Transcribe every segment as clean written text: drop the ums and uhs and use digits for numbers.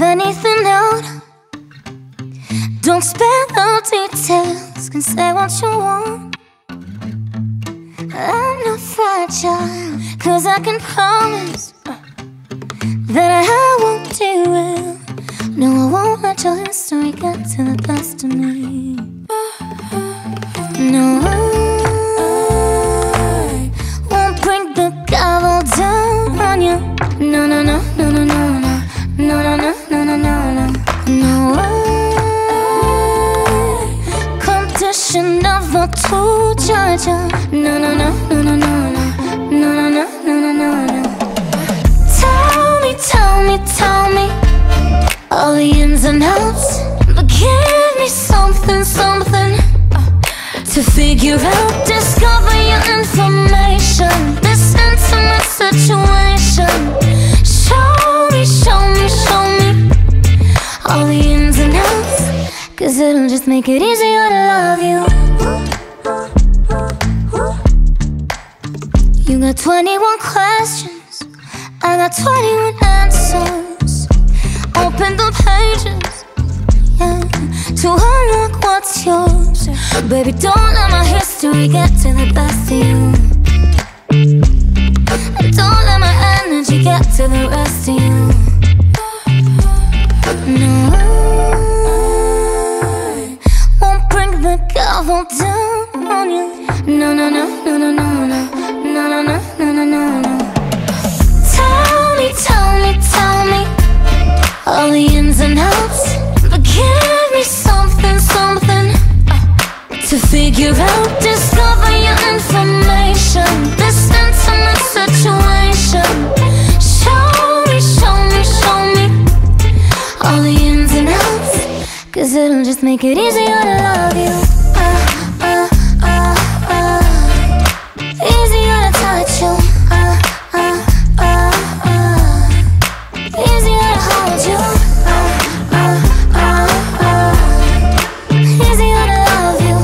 anything out. Don't spare the details, can say what you want. I'm not fragile, cause I can promise that I won't derail. No, I won't let your history get to the best of me. No, I won't bring the gavel down on you. No, no, no, no, no, no, no. No, no, no, no, no, no, no. No, competition never to judge you. No, no, no, no, no, no, no. No, no, no, no, no, no, no. Tell me, tell me, tell me all the ins and outs, but give me something, something to figure out. Discover your information, this intimate situation. Show me, show me, show me all the ins and outs, cause it'll just make it easier to love you. You got 21 questions, I got 21 answers. Open the pages, yeah, to unlock what's yours. Baby, don't let my history get to the best of you. Don't let my energy get to the rest of you. No, I won't bring the gavel down on you. No, no, no, no, no, no, no. No, no, no, no, no, no, no. Tell me, tell me, tell me all the ins and outs, but give me something, something to figure out. Discover your information, this intimate situation. Show me, show me, show me all the ins and outs, cause it'll just make it easier to love you. Easier to touch you. Easier to hold you. Easier to love you.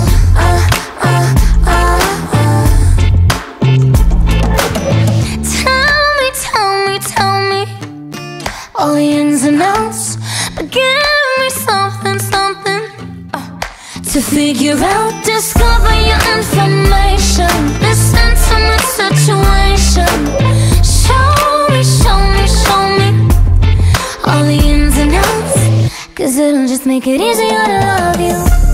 Tell me, tell me, tell me all the ins and outs, but give me something, something to figure out. Discover your information, this intimate situation. Show me, show me, show me all the ins and outs, cause it'll just make it easier to love you.